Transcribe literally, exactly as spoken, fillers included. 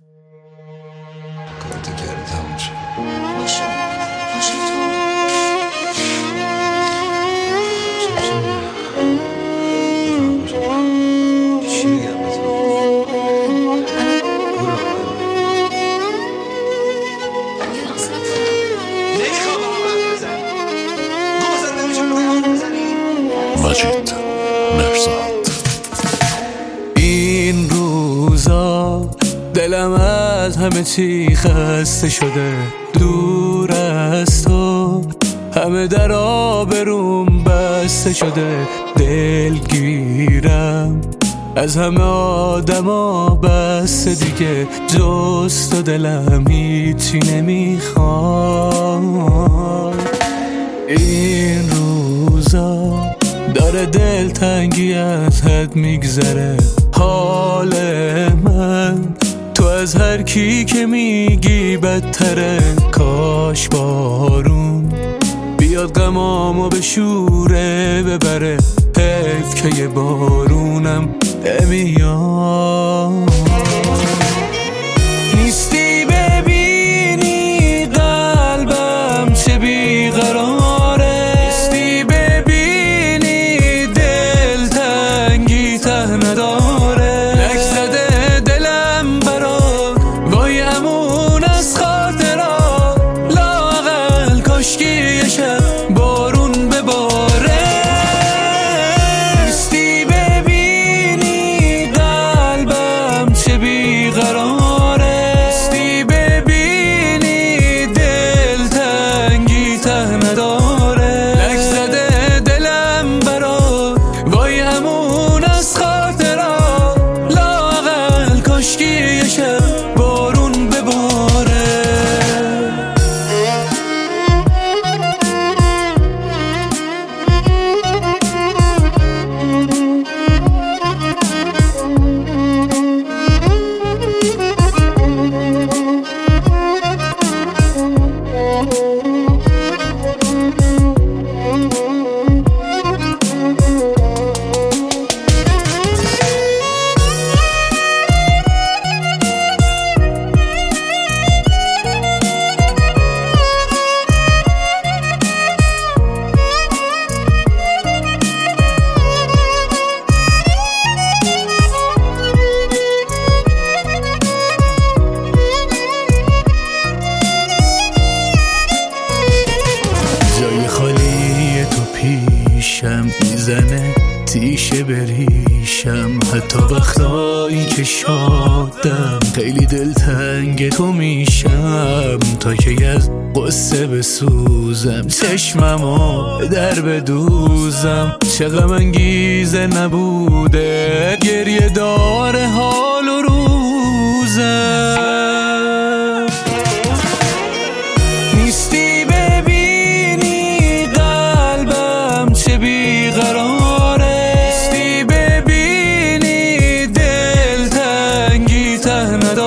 کارتو کردی تموم شد. باشو باشو تو چی بگم به تو؟ برو یه لحظه نمیخوام با هم حرف بزنی. گفتم نمیشه با هم حرف بزنی. مجید مرزاد. این روزا دلم از همه چی خسته شده، دور از تو همه در آبروم بسته شده، دلگیرم از همه آدما بسته دیگه، جز تو دلم هیچی نمیخواد. این روزا داره دل تنگی از حد میگذره، حال من تو از هر کی که میگی بدتره. کاش بارون بیاد غمامو به شوره ببره، حیف که یه بارونم نمیاد. نیستی ببینی قلبم چه بیقراره، نیستی ببینی دل تنگی ته نداره، لک زده دلم برات وای امون از خاطرات، لااقل کاشکی یه شب بارون بباره. نیستی ببینی قلبم چه بیقراره، نیستی ببینی دل تنگی ته نداره، لک زده دلم برات وای امون از خاطرات، لااقل کاشکی یه شب بارون بباره. جای خالی تو پیشم میزنه تیشه بریشم، حتی وقتایی که شادم خیلی دلتنگ تو میشم، تا که از قصه بسوزم چشممو در بدوزم. چه غم انگیزه نبوده گریه داره حال و روزم. نیستی ببینی قلبم چه بیقراره، نیستی ببینی دل تنگی ته نداره،